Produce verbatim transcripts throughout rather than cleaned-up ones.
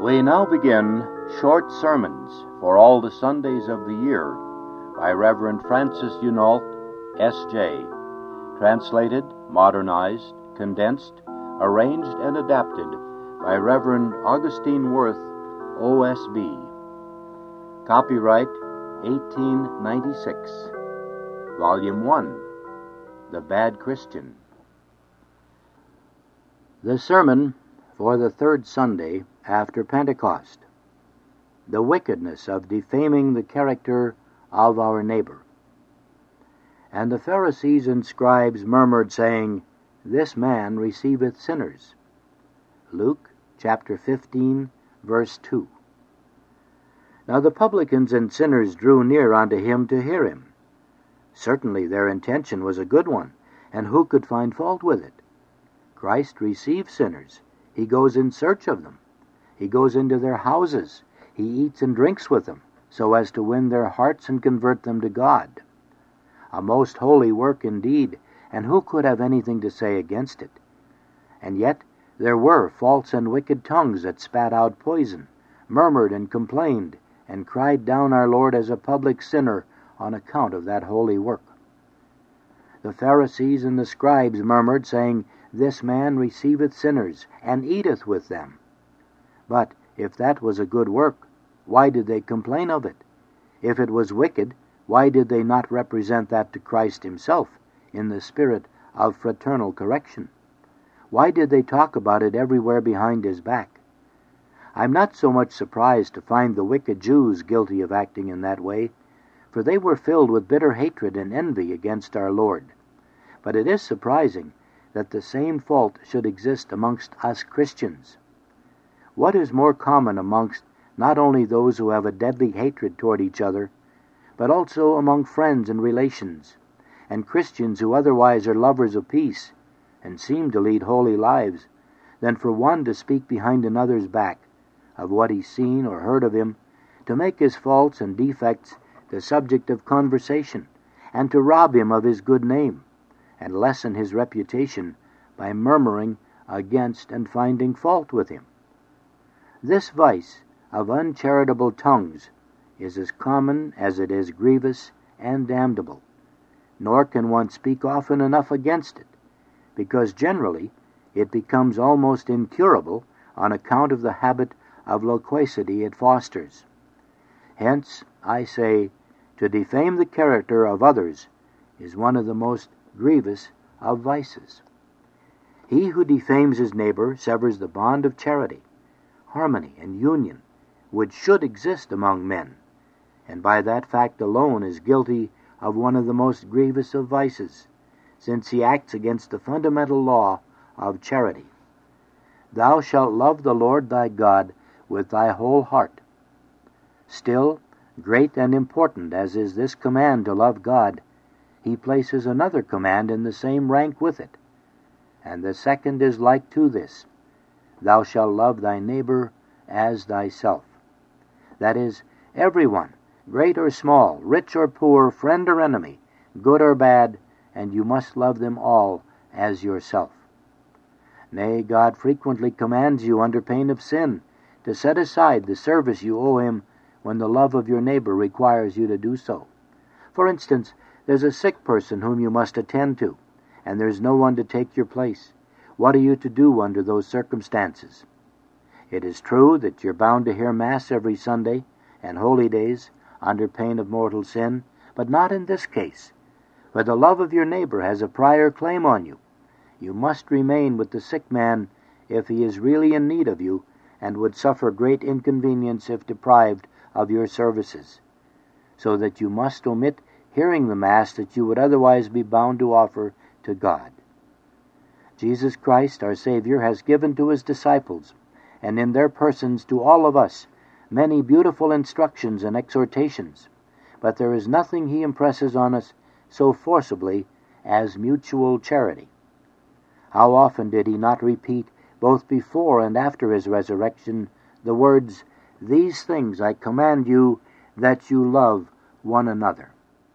We now begin Short Sermons for All the Sundays of the Year by Reverend Francis Hunault, S J Translated, modernized, condensed, arranged, and adapted by Reverend Augustine Worth, O S B. Copyright eighteen ninety-six. Volume one, The Bad Christian. The sermon for the third Sunday after Pentecost. The wickedness of defaming the character of our neighbor. And the Pharisees and scribes murmured, saying, This man receiveth sinners. Luke chapter fifteen, verse two. Now the publicans and sinners drew near unto him to hear him. Certainly their intention was a good one, and who could find fault with it? Christ receives sinners. He goes in search of them. He goes into their houses. He eats and drinks with them, so as to win their hearts and convert them to God. A most holy work indeed, and who could have anything to say against it? And yet there were false and wicked tongues that spat out poison, murmured and complained, and cried down our Lord as a public sinner on account of that holy work. The Pharisees and the scribes murmured, saying, This man receiveth sinners, and eateth with them. But if that was a good work, why did they complain of it? If it was wicked, why did they not represent that to Christ himself in the spirit of fraternal correction? Why did they talk about it everywhere behind his back? I'm not so much surprised to find the wicked Jews guilty of acting in that way, for they were filled with bitter hatred and envy against our Lord. But it is surprising that the same fault should exist amongst us Christians. What is more common amongst not only those who have a deadly hatred toward each other, but also among friends and relations, and Christians who otherwise are lovers of peace, and seem to lead holy lives, than for one to speak behind another's back of what he's seen or heard of him, to make his faults and defects the subject of conversation, and to rob him of his good name, and lessen his reputation by murmuring against and finding fault with him. This vice of uncharitable tongues is as common as it is grievous and damnable, nor can one speak often enough against it, because generally it becomes almost incurable on account of the habit of loquacity it fosters. Hence, I say, to defame the character of others is one of the most grievous of vices. He who defames his neighbor severs the bond of charity, harmony, and union which should exist among men, and by that fact alone is guilty of one of the most grievous of vices, since he acts against the fundamental law of charity. Thou shalt love the Lord thy God with thy whole heart. Still, great and important as is this command to love God, he places another command in the same rank with it, and the second is like to this: Thou shalt love thy neighbor as thyself. That is, everyone, great or small, rich or poor, friend or enemy, good or bad, and you must love them all as yourself. Nay, God frequently commands you under pain of sin to set aside the service you owe him when the love of your neighbor requires you to do so. For instance, there's a sick person whom you must attend to, and there's no one to take your place. What are you to do under those circumstances? It is true that you're bound to hear Mass every Sunday and holy days under pain of mortal sin, but not in this case, for the love of your neighbor has a prior claim on you. You must remain with the sick man if he is really in need of you, and would suffer great inconvenience if deprived of your services, so that you must omit hearing the Mass that you would otherwise be bound to offer to God. Jesus Christ, our Savior, has given to his disciples, and in their persons to all of us, many beautiful instructions and exhortations, but there is nothing he impresses on us so forcibly as mutual charity. How often did he not repeat, both before and after his resurrection, the words, These things I command you, that you love one another.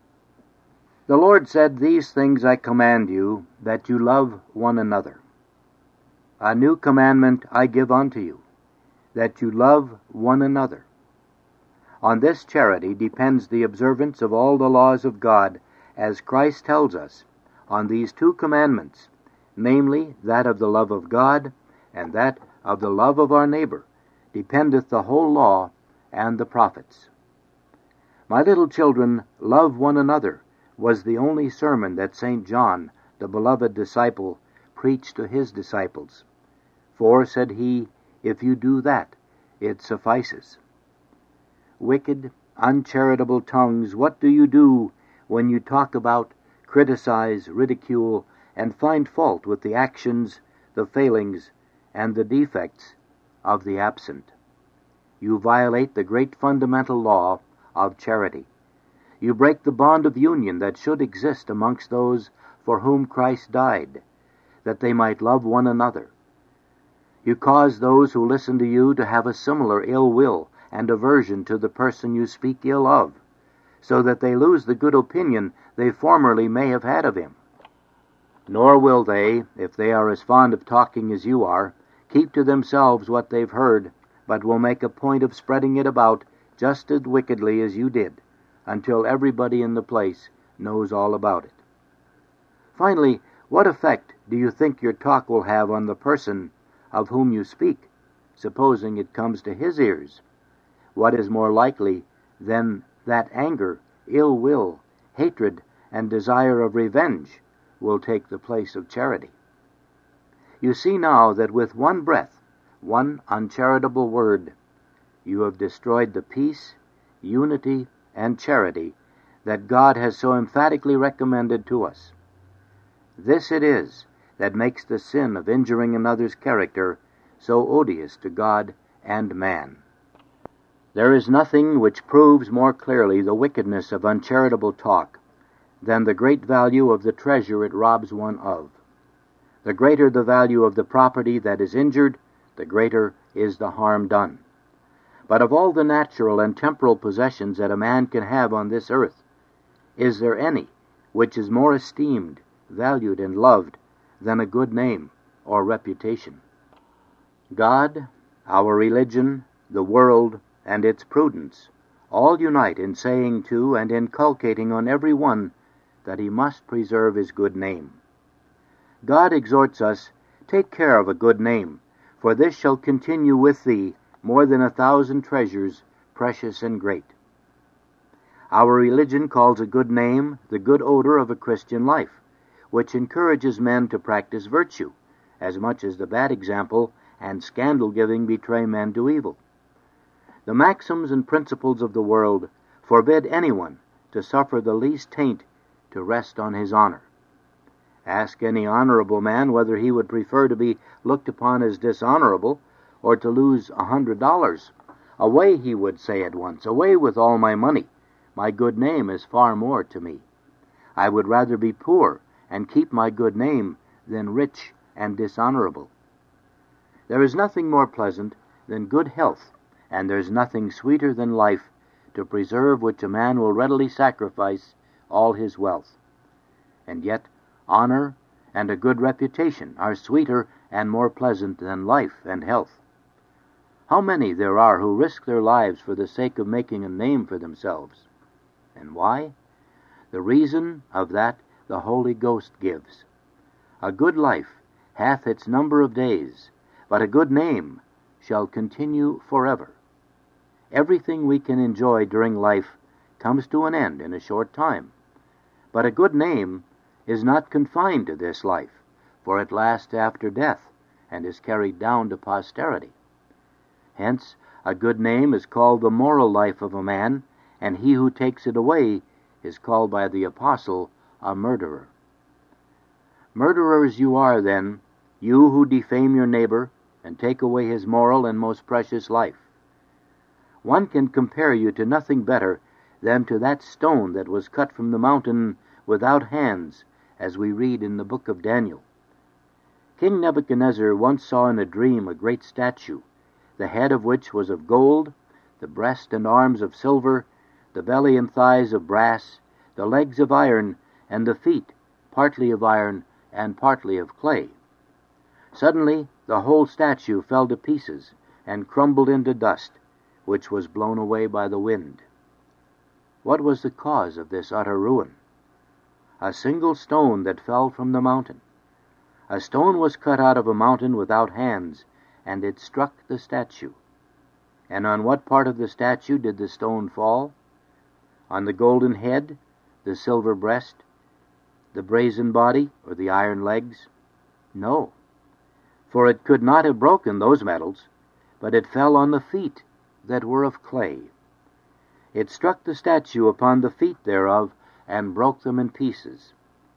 The Lord said, These things I command you, that you love one another. A new commandment I give unto you, that you love one another. On this charity depends the observance of all the laws of God, as Christ tells us, on these two commandments, namely, that of the love of God and that of the love of our neighbor, dependeth the whole law and the prophets. My little children, love one another, was the only sermon that Saint John, the beloved disciple, preached to his disciples. For, said he, if you do that, it suffices. Wicked, uncharitable tongues, what do you do when you talk about, criticize, ridicule, and find fault with the actions, the failings, and the defects of the absent? You violate the great fundamental law of charity. You break the bond of union that should exist amongst those for whom Christ died, that they might love one another. You cause those who listen to you to have a similar ill will and aversion to the person you speak ill of, so that they lose the good opinion they formerly may have had of him. Nor will they, if they are as fond of talking as you are, keep to themselves what they've heard, but will make a point of spreading it about just as wickedly as you did, until everybody in the place knows all about it. Finally, what effect do you think your talk will have on the person of whom you speak, supposing it comes to his ears? What is more likely than that anger, ill will, hatred, and desire of revenge will take the place of charity? You see now that with one breath, one uncharitable word, you have destroyed the peace, unity, and charity that God has so emphatically recommended to us. This it is that makes the sin of injuring another's character so odious to God and man. There is nothing which proves more clearly the wickedness of uncharitable talk than the great value of the treasure it robs one of. The greater the value of the property that is injured, the greater is the harm done. But of all the natural and temporal possessions that a man can have on this earth, is there any which is more esteemed, valued, and loved than a good name or reputation? God, our religion, the world, and its prudence all unite in saying to and inculcating on every one that he must preserve his good name. God exhorts us, take care of a good name, for this shall continue with thee more than a thousand treasures, precious and great. Our religion calls a good name the good odor of a Christian life, which encourages men to practice virtue, as much as the bad example and scandal-giving betray men to evil. The maxims and principles of the world forbid anyone to suffer the least taint to rest on his honor. Ask any honorable man whether he would prefer to be looked upon as dishonorable or to lose a hundred dollars. Away, he would say at once, away with all my money. My good name is far more to me. I would rather be poor and keep my good name than rich and dishonorable. There is nothing more pleasant than good health, and there's nothing sweeter than life, to preserve which a man will readily sacrifice all his wealth. And yet honor and a good reputation are sweeter and more pleasant than life and health. How many there are who risk their lives for the sake of making a name for themselves. And why? The reason of that the Holy Ghost gives. A good life hath its number of days, but a good name shall continue forever. Everything we can enjoy during life comes to an end in a short time. But a good name is not confined to this life, for it lasts after death and is carried down to posterity. Hence, a good name is called the moral life of a man, and he who takes it away is called by the apostle a murderer. Murderers you are, then, you who defame your neighbor and take away his moral and most precious life. One can compare you to nothing better than to that stone that was cut from the mountain without hands, as we read in the book of Daniel. King Nebuchadnezzar once saw in a dream a great statue, the head of which was of gold, the breast and arms of silver, the belly and thighs of brass, the legs of iron, and the feet partly of iron and partly of clay. Suddenly the whole statue fell to pieces, and crumbled into dust, which was blown away by the wind. What was the cause of this utter ruin? A single stone that fell from the mountain. A stone was cut out of a mountain without hands, and it struck the statue. And on what part of the statue did the stone fall? On the golden head, the silver breast, the brazen body, or the iron legs? No, for it could not have broken those metals, but it fell on the feet that were of clay. It struck the statue upon the feet thereof, and broke them in pieces.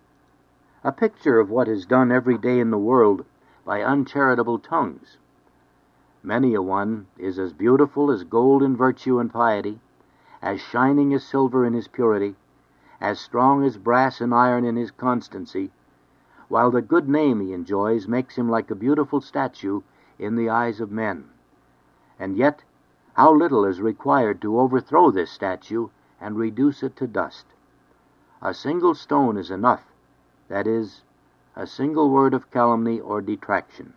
A picture of what is done every day in the world by uncharitable tongues. Many a one is as beautiful as gold in virtue and piety, as shining as silver in his purity, as strong as brass and iron in his constancy, while the good name he enjoys makes him like a beautiful statue in the eyes of men. And yet, how little is required to overthrow this statue and reduce it to dust. A single stone is enough, that is, a single word of calumny or detraction.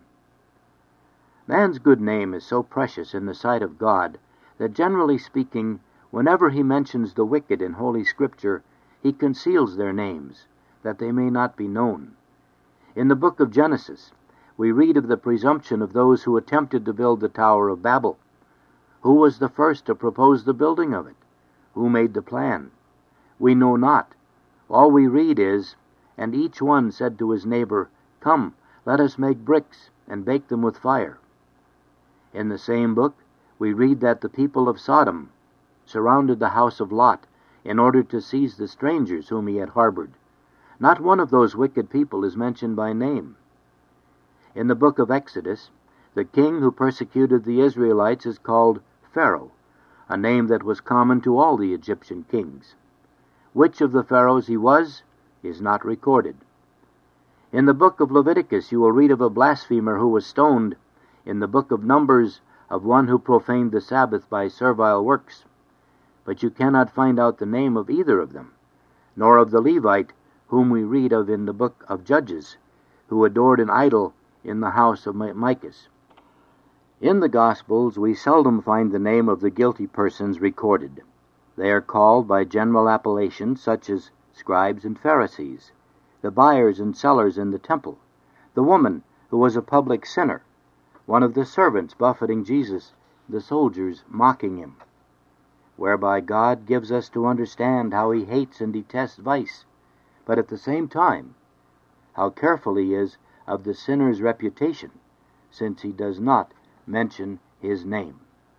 Man's good name is so precious in the sight of God that, generally speaking, whenever he mentions the wicked in Holy Scripture, he conceals their names, that they may not be known. In the book of Genesis, we read of the presumption of those who attempted to build the Tower of Babel. Who was the first to propose the building of it? Who made the plan? We know not. All we read is, "And each one said to his neighbor, 'Come, let us make bricks, and bake them with fire.'" In the same book, we read that the people of Sodom surrounded the house of Lot in order to seize the strangers whom he had harbored. Not one of those wicked people is mentioned by name. In the book of Exodus, the king who persecuted the Israelites is called Pharaoh, a name that was common to all the Egyptian kings. Which of the pharaohs he was is not recorded. In the book of Leviticus you will read of a blasphemer who was stoned, in the book of Numbers of one who profaned the Sabbath by servile works. But you cannot find out the name of either of them, nor of the Levite whom we read of in the book of Judges, who adored an idol in the house of Micah. In the Gospels we seldom find the name of the guilty persons recorded. They are called by general appellations such as scribes and Pharisees, the buyers and sellers in the temple, the woman who was a public sinner, one of the servants buffeting Jesus, the soldiers mocking him, whereby God gives us to understand how he hates and detests vice, but at the same time, how careful he is of the sinner's reputation, since he does not mention his name.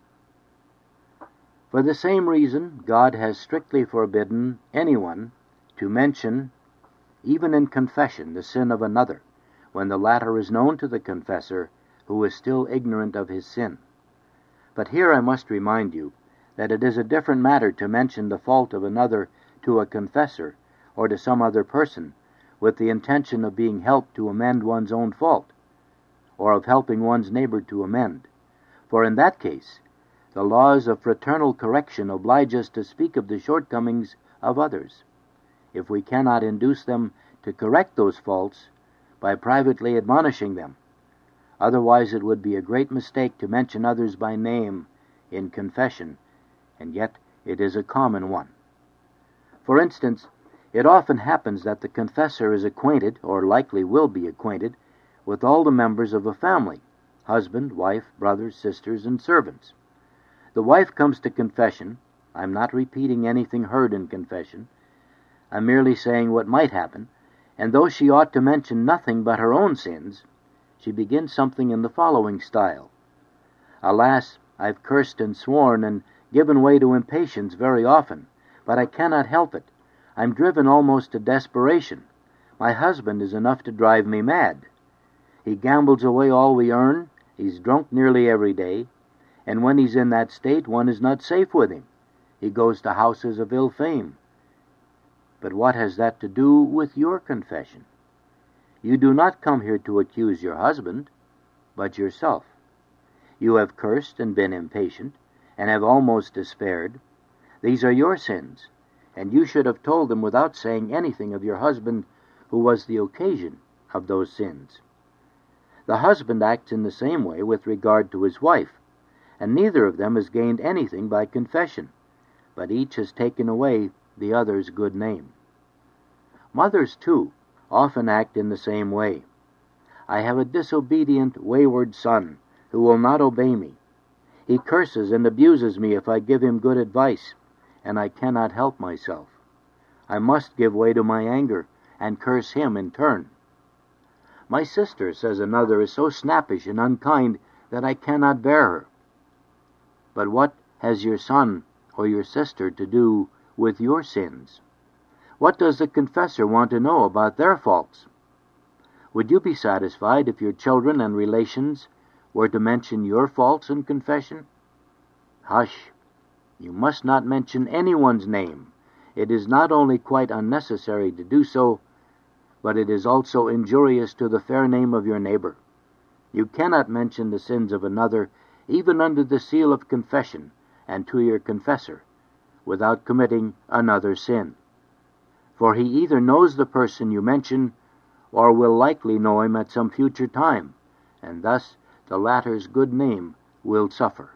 For the same reason, God has strictly forbidden anyone to mention, even in confession, the sin of another, when the latter is known to the confessor, who is still ignorant of his sin. But here I must remind you that it is a different matter to mention the fault of another to a confessor or to some other person with the intention of being helped to amend one's own fault, or of helping one's neighbor to amend. For in that case, the laws of fraternal correction oblige us to speak of the shortcomings of others, if we cannot induce them to correct those faults by privately admonishing them. Otherwise it would be a great mistake to mention others by name in confession, and yet it is a common one. For instance, it often happens that the confessor is acquainted, or likely will be acquainted, with all the members of a family, husband, wife, brothers, sisters, and servants. The wife comes to confession. I'm not repeating anything heard in confession. I'm merely saying what might happen, and though she ought to mention nothing but her own sins, she begins something in the following style. "Alas, I've cursed and sworn and given way to impatience very often, but I cannot help it. I'm driven almost to desperation. My husband is enough to drive me mad. He gambles away all we earn, he's drunk nearly every day, and when he's in that state one is not safe with him. He goes to houses of ill fame." But what has that to do with your confession? You do not come here to accuse your husband, but yourself. You have cursed and been impatient, and have almost despaired. These are your sins, and you should have told them without saying anything of your husband, who was the occasion of those sins. The husband acts in the same way with regard to his wife, and neither of them has gained anything by confession, but each has taken away the other's good name. Mothers, too, often act in the same way. I have a disobedient, wayward son who will not obey me. He curses and abuses me if I give him good advice, and I cannot help myself. I must give way to my anger and curse him in turn. My sister, says another, is so snappish and unkind that I cannot bear her. But what has your son or your sister to do with your sins? What does the confessor want to know about their faults? Would you be satisfied if your children and relations were to mention your faults in confession? Hush! You must not mention anyone's name. It is not only quite unnecessary to do so, but it is also injurious to the fair name of your neighbor. You cannot mention the sins of another, even under the seal of confession, and to your confessor, without committing another sin. For he either knows the person you mention, or will likely know him at some future time, and thus the latter's good name will suffer.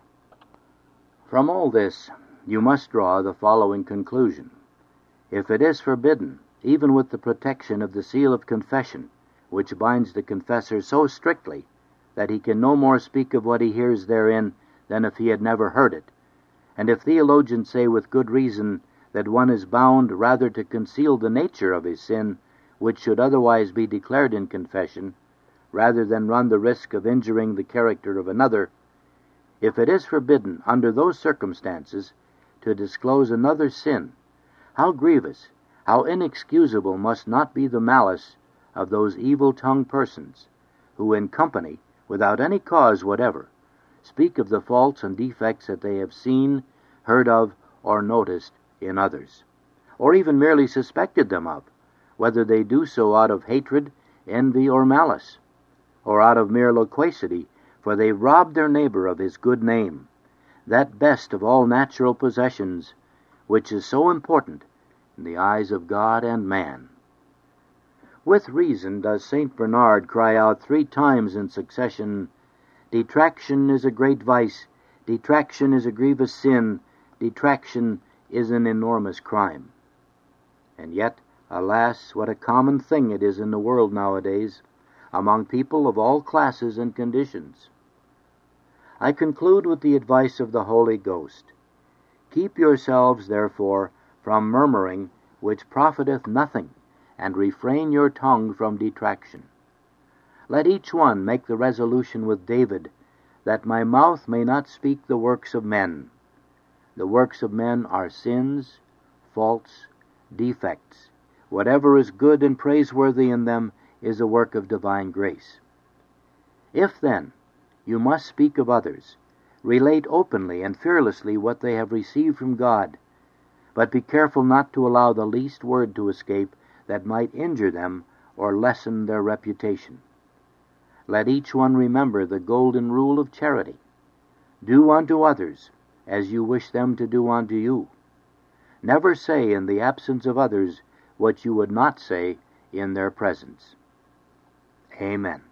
From all this, you must draw the following conclusion. If it is forbidden, even with the protection of the seal of confession, which binds the confessor so strictly that he can no more speak of what he hears therein than if he had never heard it, and if theologians say with good reason that one is bound rather to conceal the nature of his sin, which should otherwise be declared in confession, rather than run the risk of injuring the character of another, if it is forbidden under those circumstances to disclose another's sin, how grievous, how inexcusable must not be the malice of those evil-tongued persons, who in company, without any cause whatever, speak of the faults and defects that they have seen, heard of, or noticed in others, or even merely suspected them of, whether they do so out of hatred, envy, or malice, or out of mere loquacity, for they rob their neighbor of his good name, that best of all natural possessions, which is so important in the eyes of God and man. With reason does Saint Bernard cry out three times in succession, "Detraction is a great vice, detraction is a grievous sin, detraction is an enormous crime." And yet, alas, what a common thing it is in the world nowadays, among people of all classes and conditions. I conclude with the advice of the Holy Ghost. Keep yourselves, therefore, from murmuring, which profiteth nothing, and refrain your tongue from detraction. Let each one make the resolution with David, that my mouth may not speak the works of men. The works of men are sins, faults, defects. Whatever is good and praiseworthy in them is a work of divine grace. If, then, you must speak of others, relate openly and fearlessly what they have received from God, but be careful not to allow the least word to escape that might injure them or lessen their reputation. Let each one remember the golden rule of charity. Do unto others as you wish them to do unto you. Never say in the absence of others what you would not say in their presence. Amen.